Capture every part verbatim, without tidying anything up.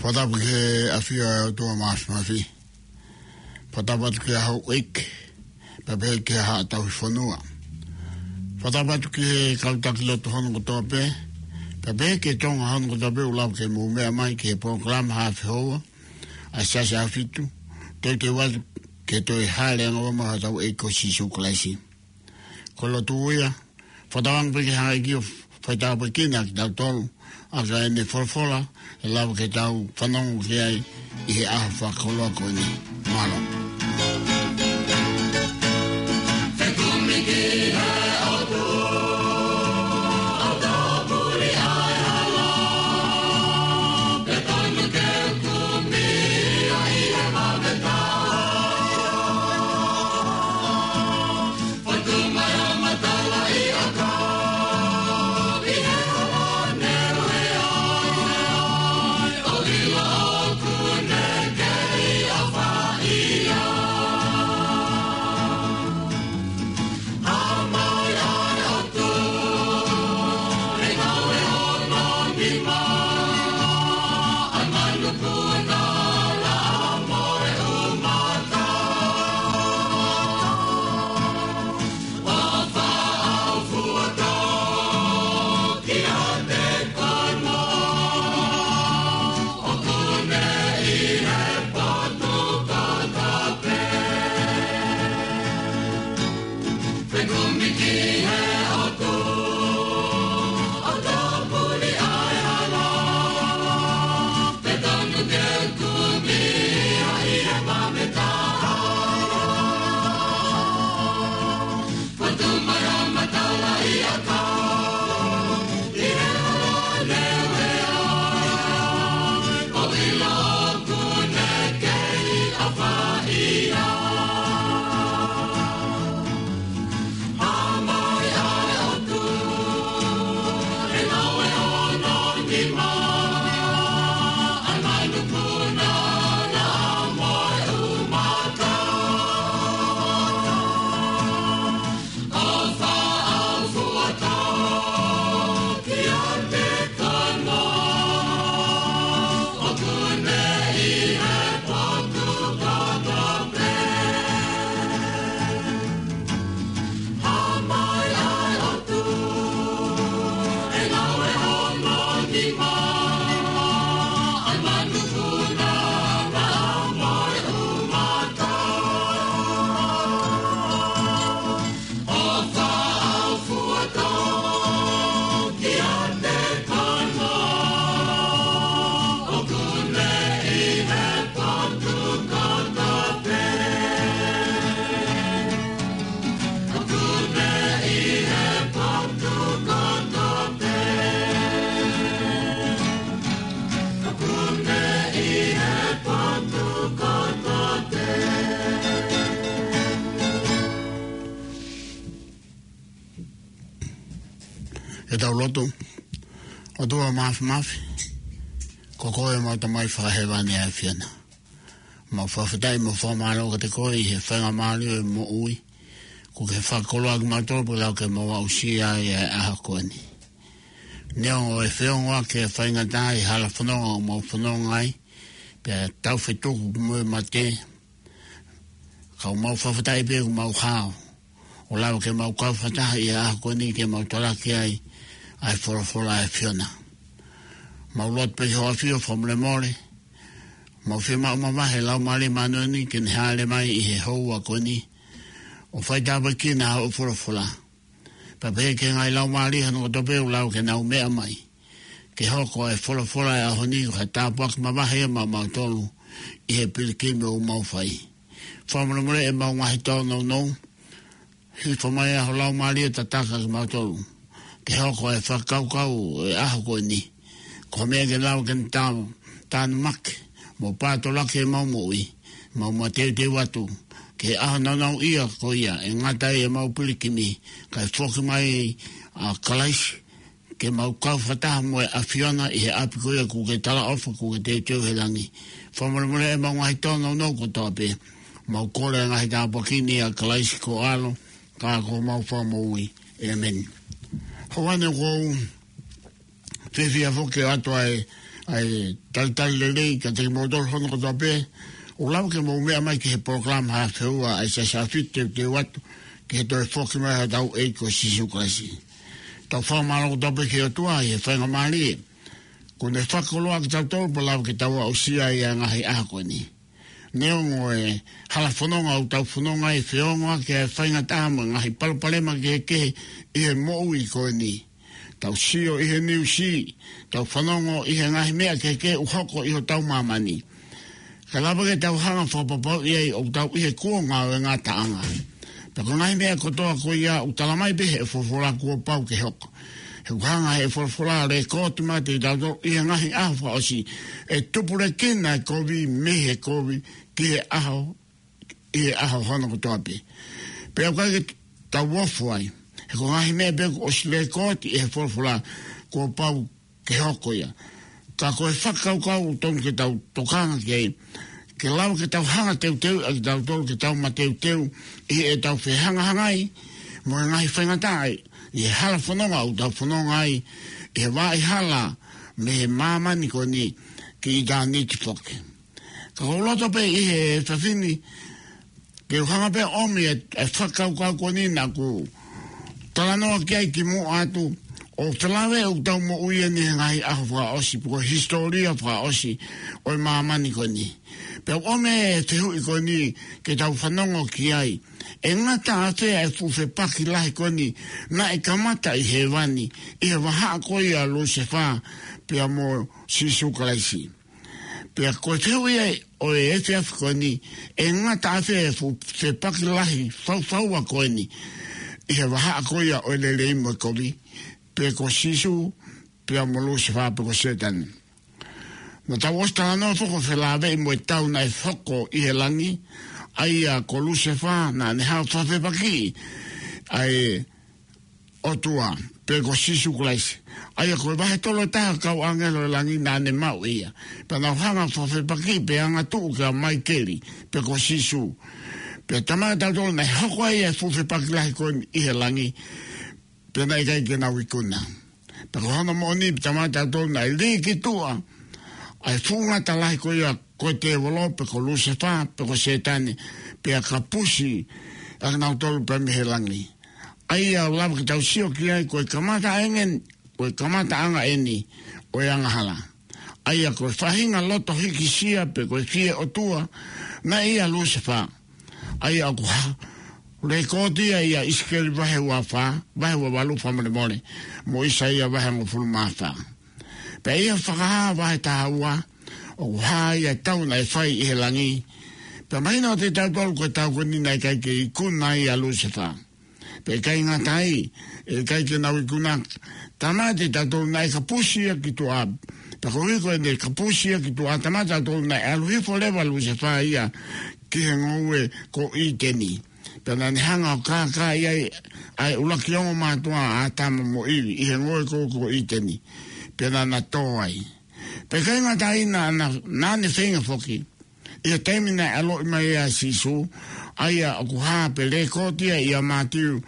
Whatapu ke awhia tua maas mawhi. Whatapatu ke hau eik. Pape ke haa tau whanua. Whatapatu ke kautaki loto hono kotoa pe. Pape ke tonga hono kotoa pe ulau ke mou mea mai ke program hawhi hoa. A sasa awhitu. Tau te watu ke toi haere anga wama hatau eiko si sukulaisi. Ko loto uia. Whatawang pe ke haa ikio whaitau pe kina ki tau tolu. Aka ene wholwhola. E lau ke tau whanongu ke ai. I he aha whakoloa koe ni. Malo. E tau loto, o tua mafi mafi, ko koe mau ta mai whakahewani a whiana. Mau whawhitai mo whamaro ka te koe i he whenga mario e mo ui, ko ke whakoloa ki mautoropu lau ke mau au sia i e aha koe ni. Neo e whiongoa ke whainga tā i hala whanonga o mau whanonga ai, pe tau whetuku mui mate, kau mau whawhitai pe ku mau hao, o lau ke mau kau whataha i e aha koe ni ke mau taraki ai, ai fora fora e fiona. Mau lot pe hoa fio fomle mole. Mau fi mau mamahe lau mali manuani kin haale mai i he hou a koni. O fai tapa kina o fora fora. Pa pe ke ngai lau mali hano o topeu lau ke nau mea mai. Ke hoko e fora fora e ahoni ko he tapuak mamahe e mau mau tolu i he pilikime o mau fai. Fomle mole e mau ngahi tau nau nau. Hi fomai aho lau mali e tataka ki mau tolu. Ke hoko e whakaukau e aho koe ni. Ko mea ke lau ken tāu, tānu make, mo pāto lake e mau moui, mau ma teu te watu, ke aho nanau ia ko ia, e ngatai e mau pilikimi, kai whoki mai a kalaisi, ke mau kau whataha mo e awhiona i he api koe ku ke tala ofa ku ke te teu he langi. Whamare e mau ngahi tōna unau ko tāpe, mau kore ngahi tā pakini a kalaisi ko alo, kā ko mau whamoui, e meni. Hawane kou, whiwhia whoke atua e ai tal tal le le ka te mo dol hono ko tape o lau ke mo mea mai ki he program ha feua ai sa sa fitte te watu ki he toi foki mai ha tau e ko sisu kasi tau whamalo ko tape ki o tua i he whainga maali ko ne whakoloa ki tau tolu pa lau ki tau au sia i a ngahi ako ni neongo e hala whanonga au tau whanonga e whionga ki e whainga tāma ngahi palapalema ki he kehe i he mou i koe ni tau sio i he niu si tau whanongo i he ngahi mea ki he kehe uhoko i ho tau mamani ka lapa ke tau hanga whapapau i ei o tau i he kua ngā o ngā taanga pa ko ngahi mea kotoa ko ia u talamai behe e whawhora kua pau ke hoko he uhanga he whawhora re kōtu mate i tau i he ngahi ahwa osi e tupure kina e kovi mehe kovi ki he aho i he aho hono kotoa pe pe au kai ke tau wofu ai he ko ngahi mea beku osi re kōti i he whawhora kua pau ke hoko ia ka koe whakau kau tonu ke tau tokanga ki ei ke lau ke tau hanga teu teu a ki tau tolu ke tau ma teu teu i e tau whi hanga hangai mo e ngahi whengatai i he hala whanonga au tau whanonga ai i he wai hala me he mamani ko ni ki i tā niti whoke ka ko loto pe i he whawhini ke uhanga pe omi e whakau kau ko ni na ku talanoa ki ai ki mo atu o talawe o tau mo uia ni ngai aho wha osi puko historia wha osi o i mamani ko ni pe o me te hui ko ni ke tau whanongo ki ai e ngata ate e fuwhe paki lahi ko ni na e kamata i he wani i he waha ko i a lo se wha pe a mo sisu kalaisi pe a ko te hui ai o e F F ko ni e ngata ate e fuwhe paki lahi whau whaua ko ni i he waha ko i a o le le imo ko li pe ko sisu pe a molo se fa pe ko setan na ta wosta no foko fe la ve mo tau na foko i he langi ai a ko lu se fa na ne ha fa fe paki ai otua pe ko sisu klais ai ko ba he tolo ta ka angelo langi na ne mau ia pe na hanga fa fe paki pe anga tu ka mai keli pe ko sisu pe tama ta do na hoko ai fu fe paki la ko i he langi pena i kai ke na wikuna. Pero hana moni tamata tona i li ki tua. Ai funga talahi ko ia ko te evolo pe ko luse fa pe ko setane pe a kapusi a nau tolu pe mihelangi. Ai a lava ki tau sio ki ai ko i kamata engen ko i kamata anga eni o i anga hala. Ai a ko i whahinga loto hiki sia pe ko i fie o tua na ia luse fa. Ai a ko le koti ia iskeli vahe ua wha, vahe ua walu whamare mole, mo isa ia vahe ngofulu maa wha. Pe ia whakaha vahe taha ua, o haa ia tau na e whai i he langi. Pe maina o te tau tolu koe tau koni na i kai ke i kuna i alu se wha. Pe kai ngā tai, e kai ke nau i kuna, tama te tau tolu na i kapusia ki tu ab. Pe ko hiko e ne kapusia ki tu ab, tama tau tolu na i alu hifo lewa alu se wha ia, ki he ngoue ko i teni. Pena ni hanga o kā kā i ai ulaki ongo mātua a tama mo iwi, i he ngoe koko i teni. Pena na tō ai. Pe kai ngā tai na nāne whenga whoki, i a teimina alo i mai a sisu, ai a oku hā pe le kōtia i a mātiu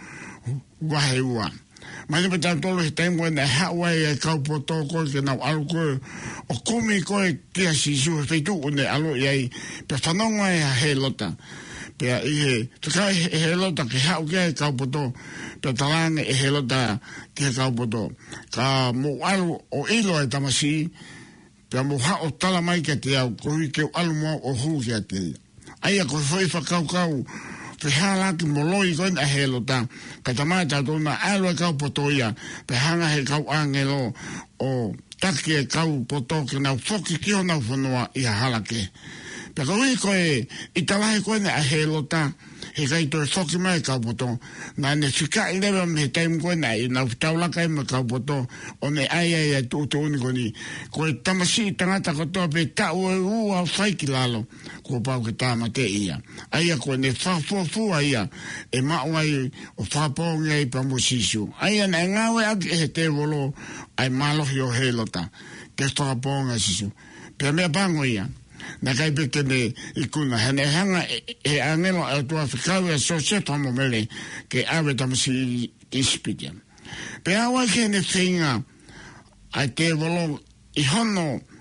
wahe ua. Mai ni pata tolo he teimu e na hawai e kaupoto koe ke nau alu koe, o kumi koe kia sisu he wheitu une alo i ai, pe whanonga e a he lota. Pea i he, te kai e he lota ke hau kia e kaupoto, pea talange e he lota ke kaupoto. Ka mo alu o ilo e tamasi, pea mo hao tala mai ke te au, ko hui ke alu mo o huu ke te. Aia ko whai whakau kau, pe hala ki mo loi koe na he lota, ka tamai tātou na alu e kaupoto ia, pe hanga he kau angelo o taki e kaupoto ke nau whoki ki o nau whanua i a halake. Pe ka hui koe, i talahe koe ne a he lota, he kai toi whoki mai kaupoto, na ne whika i lewa me he taimu koe na i nau taulaka i me kaupoto, o ne ai ai ai tū tū uni koni, koe tamasi i tangata kotoa pe tau e ua whaiki lalo, ko pau ke tāma te ia. Aia koe ne whafuafua ia, e mau ai o whapongi ai pa mo sisu. Aia ne ngawe aki e he te wolo, ai malohi o he lota, ke whaponga sisu. Pea mea pango ia. Na kai peke ne ikuna hene hanga e angelo e tua whikau e so se tomo mele ke awe tamasi ispika. Pe awa ke ne whinga ai te wolo i hono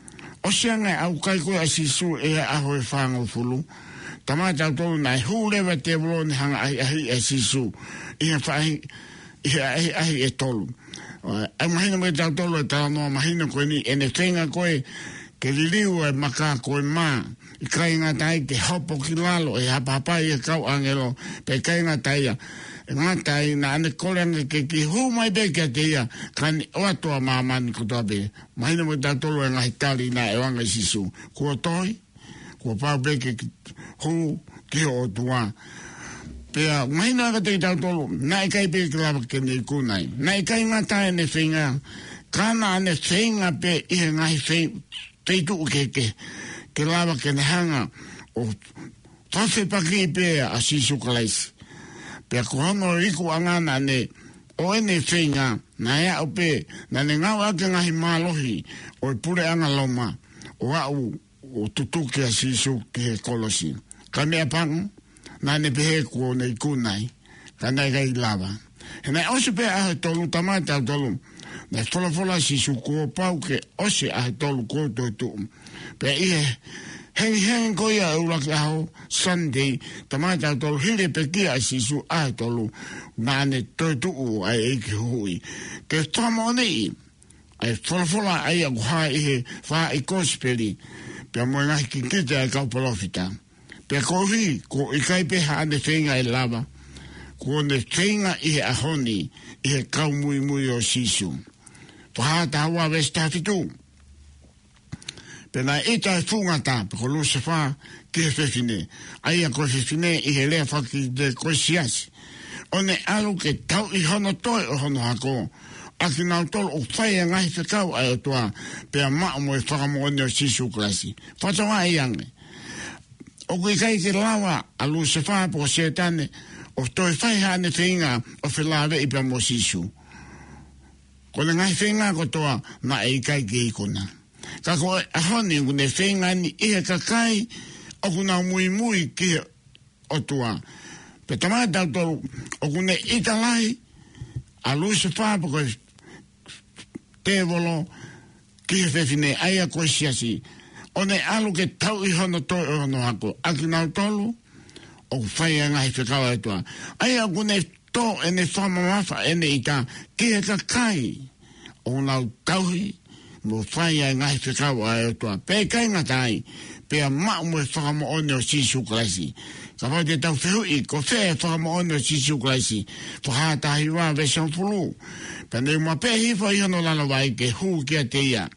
o sianga au kai koe a sisu e aho e whango fulu. Tama tau tolu nai hulewa te wolo ni hanga ahi ahi e sisu. Ia whahi, ia ahi ahi e tolu. Ai mahina me tau tolu e tala noa mahina koe ni ene whenga koe ke liliu e maka koe maa. I kai ngā tai te hopo ki lalo e hapa hapai e kau angelo pe kai ngā tai ia. E ngā tai na ane koleanga ke ki hu mai be kia te ia kani oatua maamani kutoa be. Mahina mo tau tolu e ngahi tali na e wanga sisu. Kua toi, kua pau be ke hu ki o tua. Pea mahina ka te tau tolu, na e kai pe ki lava ke nei kunai. Na e kai ngā tai ane whenga, kana ane whenga pe ihe ngahi whenga, teitu uke ke. Ke lava ke ne hanga o tawhi paki pe a sisu kalaisi. Pea kuhono riku angana ne o ene whenga na ea o pe na ne ngau ake ngahi malohi o i pure anga loma o au o tutuki a sisu ki he kolosi. Ka mea pangu na ne pehe kuo nei kunai ka nei gai lava. He nei ose pe ahe tolu tamata au tolu na fola fola sisu kuo pau ke ose ahe tolu kuo toi tu. Pea ihe hengi hengi koia e ula ki aho Sunday tamata au tolu hile pe kia a sisu ahe tolu na ne toi tu u ai eiki hui. Ke tamo nei ai fola fola ai a kuha ihe wha i kospeli pea moe ngahi ki kita e kau palofita. Pea kohi ko i kai pe haane whenga e lava ko ne whenga ihe ahoni ihe kau mui mui o sisu. Whahata hawa westafitu. Pena ita e fungata, peko lusa wha ki he whewhine. Aia koe whewhine i he lea whaki de koe siasi. O ne alu ke tau i hono toi o hono hako. Aki nau tolo o whaia ngahi whekau ai o toa. Pea maa mo e whakamoone o sisu klasi. Whatawa e ange. O kui kai ke lawa a lusa wha poko setane. O toi whai hane whinga o whilawe i pia mo sisu. Ko le ngahi whinga ko toa na e kai ke ikona. Ka ko e honi kune whinga ni ihe kakai o kuna mui mui ki o tua. Pe tamata tau tolu o kune italai a luisa whāpa koe te volo ki he whewhine aia koe siasi. O ne alu ke tau i hono toi o hono hako. Aki nau tolu o whaia ngahi whekawa e tua. Aia kune to ene whamamafa ene ita ki he kakai o nau tauhi mo whaia ngahi whekawa e tua. Pe kai ngatai pea maa mo e whakamo one o sisu klasi. Ka whai te tau whehui ko whea e whakamo one o sisu klasi. Whahatahi wā vesang pulu. Pea nei mua pe hifa i hono lana wai ke hu kia te ia.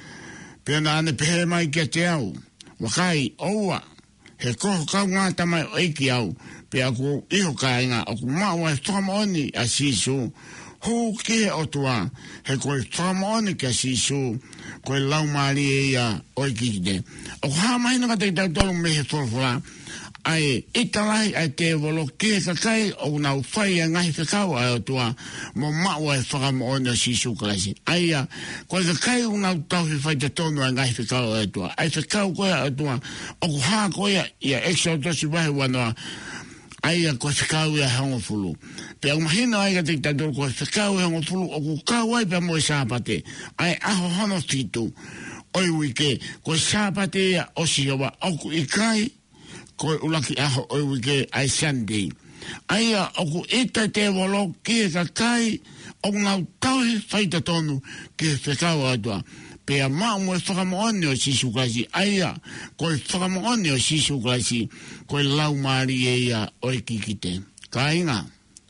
Pea na ane pehe mai kia te au. Wakai oua. He koho kau ngāta mai o eiki au. Pea ko iho kai ngā o ku maua e whakamaoni a sisu. Hu kia o tua. He koe whakamaoni kia sisu. Koe lau maari e ia o eiki te. O haa mahina ka te tau tolu me he whorwhora. Ai italai ai te volo kia kakai o nau whai a ngahi whekau ai o tua. Mo maua e whakamaoni a sisu klasi. Ai a koe kakai o nau tauhi whai te tonu a ngahi whekau ai o tua. Ai whekau koe ai o tua. O ku haa koe ia ekstra tosi wahi wanoa. Ai a koe whekau ia hongo fulu. Pea umahina ai ka te tatu koe whekau ia hongo fulu. O ku kau ai pia moe sāpate. Ai aho hono fitu. Oi wike. Koe sāpate ia osi owa. Oku i kai. Koe ulaki aho oi wike ai Sunday. Ai a oku ita te wolo ki ka kai. O ngau tauhi whaita tonu ki whekau ai tua. Pea maa mo e whakamoone o sisu klasi. Ai a koe whakamoone o sisu klasi. Koe lau maari e ia oi kikite. Ka inga.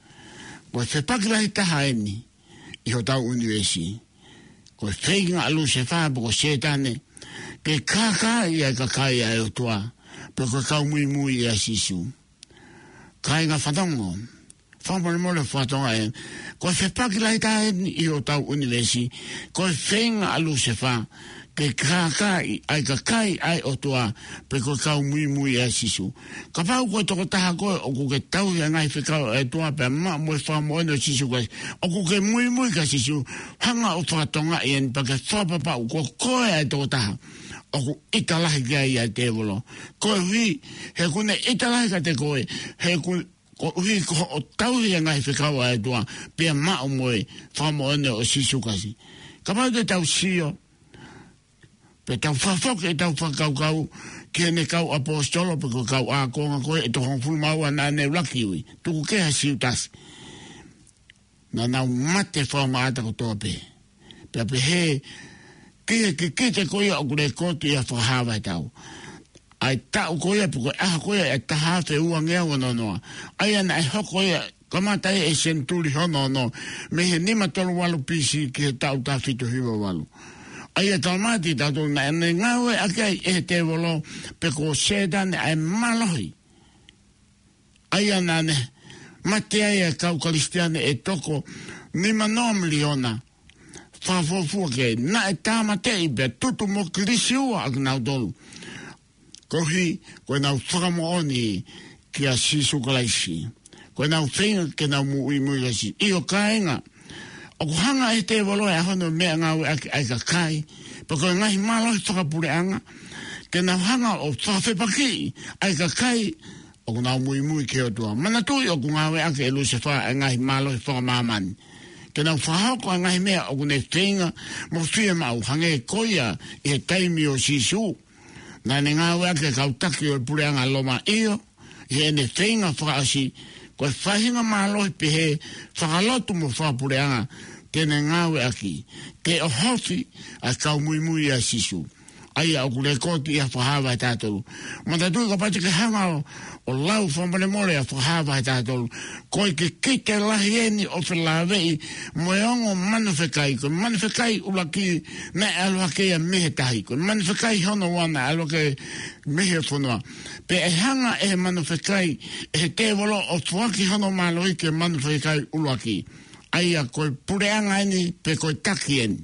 Koe whepakirahi taha eni. Iho tau uniwesi. Koe whenga alu se whāpa ko setane. Ke kaka ia ka kai ai o tua. Pe koe kau mui mui ia sisu. Ka inga whatongo. Whampane mole whatonga e. Koe whepakirahi taha eni. Iho tau uniwesi. Koe whenga alu se wha. Ke kaka ai ka kai ai o tua. Pe koe kau mui mui ia sisu. Ka pau koe toko taha koe. O ku ke tau ia ngai whekau e tua. Pe maa mo e whakamoene o sisu koe. O ku ke mui mui ka sisu. Hanga o whakatonga i en. Pa ke whapapa u ko koe ai toko taha. O ku italahi kia ia te volo. Koe hui. He kune italahi ka te koe. He kune. Ko hui ko o tau ia ngai whekau ai tua. Pe maa mo e whakamoene o sisu kasi. Ka pau te tau sio. Pe tau whawhok e tau whakaukau ke ne kau apostolo pe ko kau a konga koe e tohong fulmau ana ne lakiwi. Tuku keha siutasi. Na nau mate whamaata ko toa pe. Pe pe he kia ke kete koe o kure koti a whahawa e tau. Ai tau koe pe koe aha koe e taha te ua ngea wana noa. Ai ana e hoko e kamatai e senturi hono no. Me he nima tolu walu pisi ki he tau ta fitu hiwa walu. Ai e taumati tatu na ene ngawe akai e te wolo pe ko sedane ai malohi. Ai ana ne mate ai e kau kalistiane e toko nima nomli ona. Whawhofua ke na e tamate i pe tutu mo kilisi ua ak nau dolu. Kohi koe nau whakamooni ki a sisu kalaisi. Koe nau whenga ke nau mui mui kasi. Io kaenga. O hanga e te walo e ahono mea ngau e ai ka kai. Pa koe ngahi malo i whakapure anga. Ke nau hanga o whawhepaki ai ka kai. O nau mui mui ke o tua. Mana tui o ngau e ake e luce wha e ngahi malo i whakamamani. Ke nau whahoko a ngahi mea o kune whenga mo whia mau hange e koia i he taimi o sisu. Nā ne ngau e ake kautaki o e pure anga loma iyo. I he ne whenga whakaasi. Koe whahinga mālohi pehe whakalotu mo whapureanga tēne ngāwe aki. Ke o hofi a kau mui mui a sisu. Ai au kule koti i a whahawa e tātoru. Mata tui ka pati ke hanga o, o lau whampane more a whahawa e tātoru. Koe ke kite lahi eni o whelawei mo e ongo manu whekai. Koe manu whekai ulaki ne alua kea mehe tahi. Koe manu whekai hono wana alua ke mehe whanua. Pe e hanga e manu whekai e te wolo o tuaki hono maloi ke manu whekai ulaki. Ai a koe pureanga eni pe koe taki eni.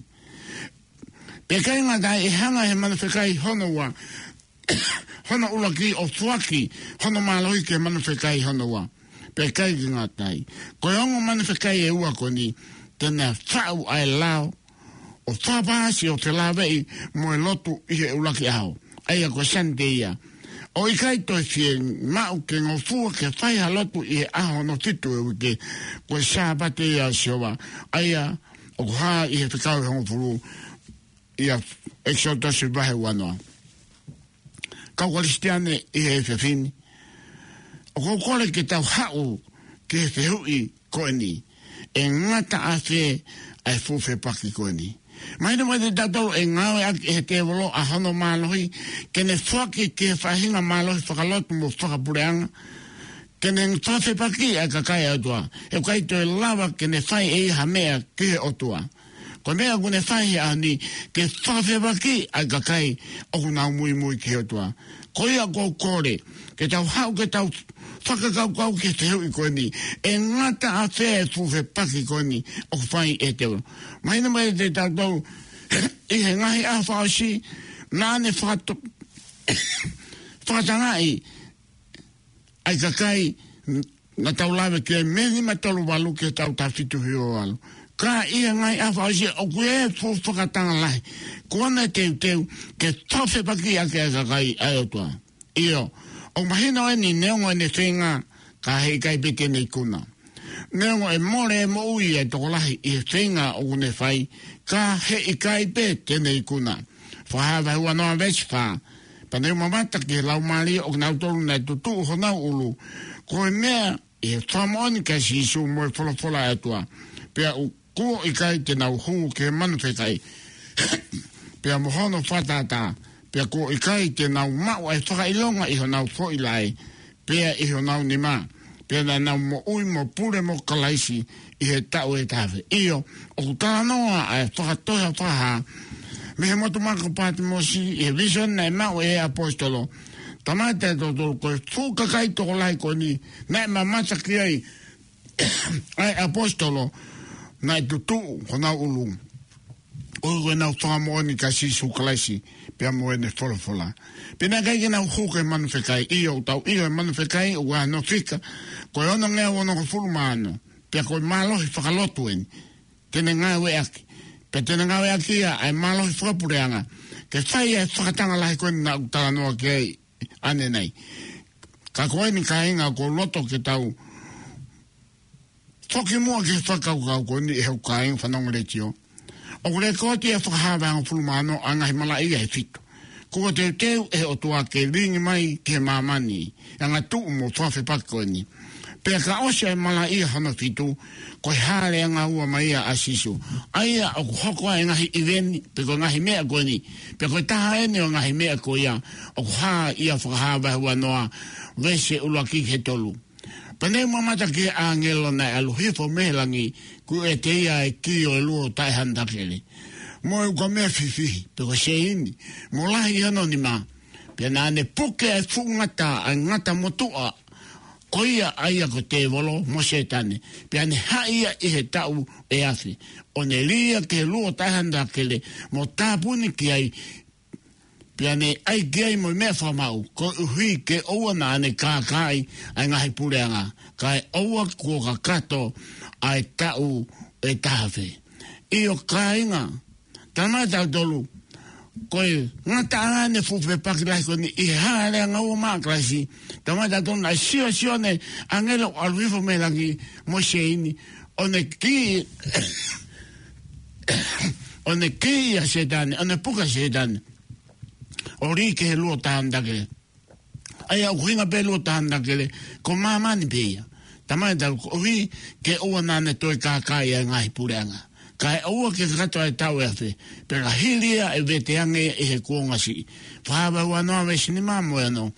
Pe kai ngā tai e hanga he manu whekai hono wa. Hono ulaki o tuaki hono maloi ke manu whekai hono wa. Pe kai ki ngā tai. Koe ongo manu whekai e ua koni tēnā whau ai lao o whapasi o te lawei mo e lotu i he ulaki ao. Ai a koe sante ia. O i kai toi fie mau ke ngofua ke whai halotu i he aho no titu e wike koe sāpate ia siowa. Ai a o ha i he whekau e hongo furu ia exodus vahe wanoa. Kau kalistiane i he whewhini. O kou kore ke tau hau ke he whehui koe ni. E ngata a whe ai fuwhe paki koe ni. Maina mai te tatau e ngawe aki e te walo a hono mālohi. Kene whaki ke whahinga mālohi whakalotu mo whakapureanga. Kene whawhe paki a kakai atua. E kai to e lawa kene whai e ha mea ki he otua. Ko mea kune whai a ni ke whawhe paki a kakai o kuna mui mui ki he otua. Ko ia kou kore ke tau hau ke tau whakakaukau ke te hui koe ni. E ngata a whea e fuwhe paki koe ni o whai e te wala. Maina mai te tātou i he ngahi a whaosi nāne whakato whakatangai ai kakai na tau lawe ke meni matolu walu ke tau tawhitu hio walu. Ka i he ngahi a whaosi o kue e fu whakatanga lai. Kuana teu teu ke tawhe paki a ke a kakai ai o tua. Io. O mahina e ni neongo e ne whenga ka hei kai pete nei kuna. Neongo e more e mo ui e tokolahi i whenga o kune whai ka hei kai pete nei kuna. Whahawa hua noa vesi wha. Paneu mamata ki lau mali o nau tolu nei tutu ho nau ulu. Ko e mea i e whamoni ka si isu mo e whola whola e tua. Pea u kuo i kai te nau hungu ke manu whekai. Pea mohono whatata. Pea ko i kai te nau mau ai whakailonga i ho nau fo i lai. Pea i ho nau ni maa. Pea na nau mo ui mo pure mo kalaisi i he tau e tawe. Io, o kutala noa ai whakatoha whaha. Me he motu mako pāti mosi i he vision nei mau e apostolo. Tamate to to koe whukakai toko lai ko ni. Nei ma mataki ai ai apostolo. Nei tutu ho nau ulu. O koe nau whakamoani ka sisu kalaisi. Pea moe ne fola fola. Pena kai ke nau huke manu whekai. Iyo tau iyo e manu whekai o wa no whika. Koe ono ngea ono ko furu maano. Pea koe malohi whakalotu eni. Tene ngawe aki. Pea tene ngawe aki ia ai malohi whakapureanga. Ke whai e whakatanga lahi koe na utala noa ke ai ane nei. Ka koe ni ka inga ko loto ke tau. Toki mua ke whakaukau koe ni e hau ka inga whanonga le tio. O le ko te whakahawa ang fulumano anga he malai e fitu. Kua te teu e o tua ke ringi mai ke mamani. Anga tuu mo whawhi pako ni. Pea ka osea e malai e hana fitu. Ko he hale anga ua mai a asisu. Aia o kuhokoa e ngahi iweni. Pe ko ngahi mea koe ni. Pe ko taha ene o ngahi mea koe ia. O kuhaa ia whakahawa hua noa. Vese ulaki he tolu. Panei mamata ke a ngelo na alu hifo mehelangi. Ku e te ia e ki o luo tai handakele. Mo e uka mea whiwhihi, pe ko se ini. Mo lahi anonima, pe nā ne puke e whungata, a ngata motua, ko ia aia ko te volo, mo se tane. Pe ane haia i he tau e afi. O ne lia ke luo tahanda kele, mo tāpuni ki ai, pe ane ai ki ai mo mea whamau, ko uhui ke oua nā ane kākai, ai ngahi pureanga, kai oua kua ka kato, ai tau e tahawhe. I o kāinga, tama tau tolu, koe ngata ane fupe pakilahi koni i haere anga ua maaklasi, tama tau tolu, ai sio sio ne angelo alwifo me langi mo se ini, o ne ki, o ne ki a setane, o ne puka setane, o rike he luo tahandakele, ai au kuinga pe luo tahandakele, ko mamani peia, tama tau kohi ke ua nane toi kākai a ngahi pureanga. Kai aua ke kato ai tau e awhi, pera hilia e veteange e he kuonga si. Whahawa ua noa me sinima mo e no.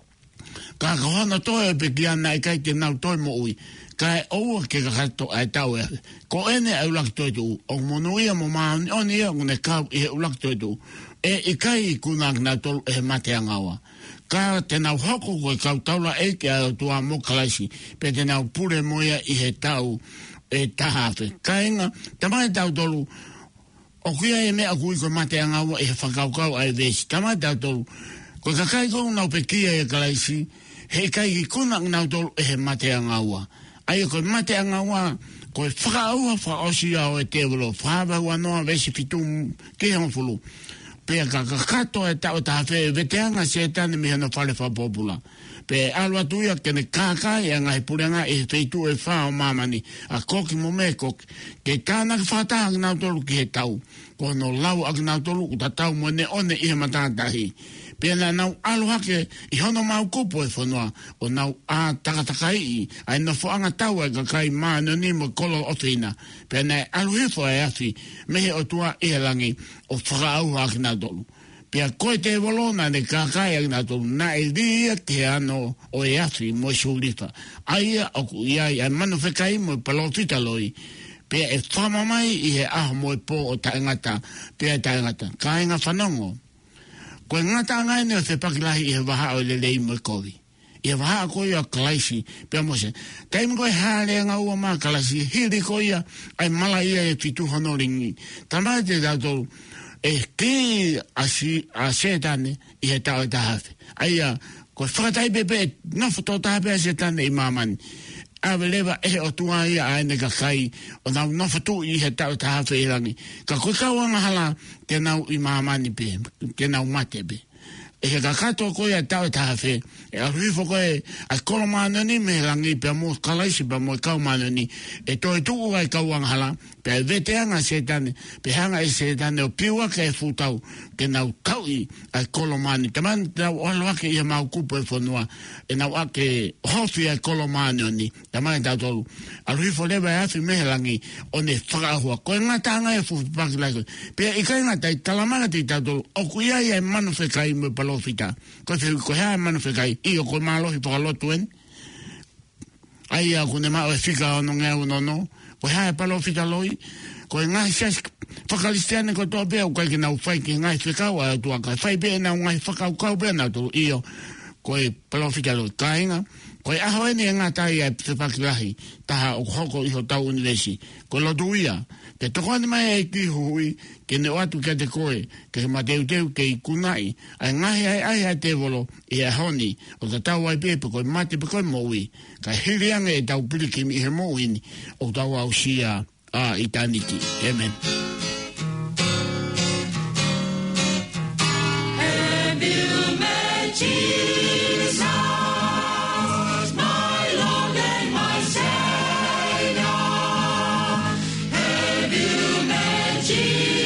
Ka kahona toi e pe ki ana e kai te nau toi mo ui. Kai aua ke kato ai tau e awhi. Ko ene e ulak toi tu. O monuia mo maani oni ia ngune kau i he ulak toi tu. E i kai kunak nau tolu e he mateanga awa. Ka te nau hoko koe kau taula e ke a tua mo kalaisi. Pe te nau pure moia i he tau e tahawhe. Kainga, tamai tau tolu, o kuia e mea kui koe mate angawa e he whakaukau ai vesi. Tamai tau tolu, koe kakai kou nau pe kia e kalaisi, he kai ki kunak nau tolu e he mate angawa. Ai koe mate angawa, koe whakaaua whaosi au e te walo, whaabahua noa vesi fitu ke hongfulu. Pea ka kakato e tau tahawhe, veteanga se tane miha no whale whapopula. Pe alwa tuia kene kākai e ngai purenga e feitu e whao mamani a koki mo me koki ke kāna ki whata ak nau tolu ki he tau ko no lau ak nau tolu uta tau mo ne one i he matātahi pe na nau alu hake i hono mau kupo e whanua o nau a takatakai i ai no whaanga tau e kakai maa no ni mo kolo otina pe na alu hefo e afi mehe o tua i he langi o whakaau ak nau tolu. Pea koe te walona ne kākai ak nā tolu, nā e ria ke ano o e afi mo e sulifa. Aia o ku iai, ai manu whekai mo e palotita loi. Pea e whamamai i he aho mo e pō o taengata, pea taengata. Kāinga whanongo. Koe ngata ngai ne o te pakilahi i he waha o le lei mo e kovi. I he waha koe o kalaisi, pea mo se. Taimi koe hale nga ua maa kalaisi, hiri koe ia, ai mala ia e fitu honoringi. Tamai te tau tolu, e ki asi a setane i he tau e tahawhe. Aia, ko whakatai pepe, nofu tō tahawhe a setane i mamani. Awe lewa e o tua ia aene ka kai, o nau nofu tu i he tau e tahawhe i rangi. Ka koe kauanga hala, ke nau i mamani pe, ke nau mate pe. E he kakato koe a tau e tahawhe, e a rifo koe a kolo manoni me rangi pe mo kalaisi pe mo kau manoni, e toi tuku ai kauanga hala, pe veteanga setane, pe hanga e setane o piwa ke e futau, ke nau kau i ai kolo mani. Taman nau alo ake i mau kupo e whanua, e nau ake hofi ai kolo manoni, taman e tau tolu. A rifo lewa e afi me rangi, o ne whakahua, koe ngatanga e fufi pakilako. Pe i kai ngata i talamana te tau tolu, o kuiai e manu whekai me palo fita. Ko te ko ha manu fekai i o ko malo hi palo tuen. Ai a ko ne ma o fika no ngau no no. Ko ha palo fita loi. Ko nga ses fakalistiane ko to be o ka na fai ki nga fika wa tu ka fai be na nga faka ka be na to i o ko palo fita loi kainga. Ko a ho ni nga tai e te pakilahi ta o hoko i ho tau universi. Ko lo duia ke toko ni mai e ki hui, ke ne watu ke te koe, ke he mateu teu ke i kunai, ai ngahi ai ai ai te volo, i a honi, o ta tau ai pepe koe mate pe koe moui, ka hirianga e tau piliki mi he mouini, o tau au sia a eternity. Amen. Have you met Jesus? Jesus.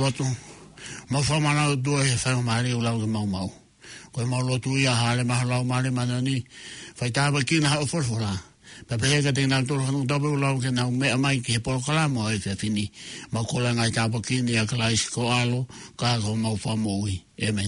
loto. Ma fa mana do e fa mari o lau mau mau. Ko ma loto ia hale ma lau mari manani. Fa ta ba kin ha for for la. Pa pe ka te na to no do o lau ke na me mai ke por kala mo e fe fini. Ma ko la ngai ta ba kin ia kala isko alo ka ko mau fa mo i. Amen.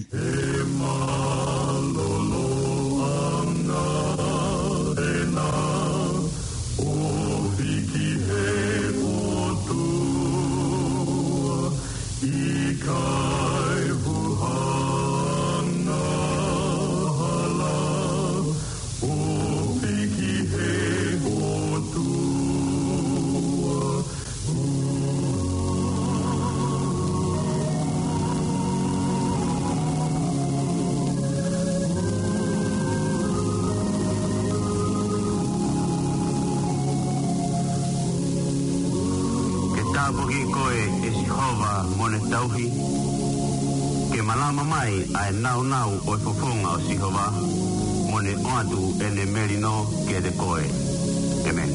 Tauhi ke malama mai ai nau nau o fofonga o Sihova mone oatu ene merino ke de koe. Amen.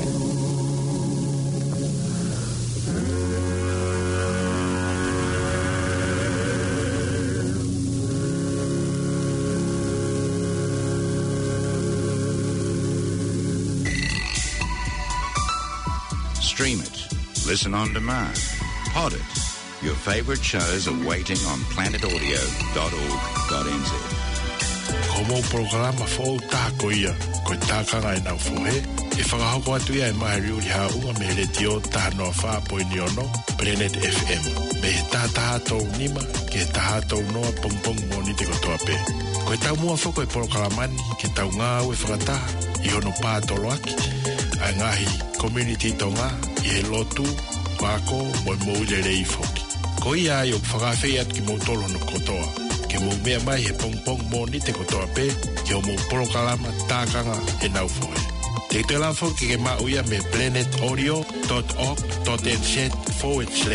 Stream it, listen on demand, pod it. Your favorite shows are waiting on planet audio dot org dot n z. Como programa fo tako ia, ko takanga ina fo he. E whakahoko atu ia e mahi riuri ha unga me le tio tahanoa wha po ni ono, Planet F M. Me he tātaha tau nima, ke taha tau noa pong pong moni te kotoa pe. Ko e tau mua whako e porokalamani, ke tau ngā ue whakataha, i ono pātolo aki. Ai ngahi community tau ngā, i he lotu, wako, moi mou le rei foki. Ko ia ai o whakawhei at ki mou tolo no kotoa. Ke mou mea mai he pong pong moni te kotoa pe, ke o mou porokalama tākanga e nau foe. Te te la foki ke mauia me planet audio dot org dot n z forward slash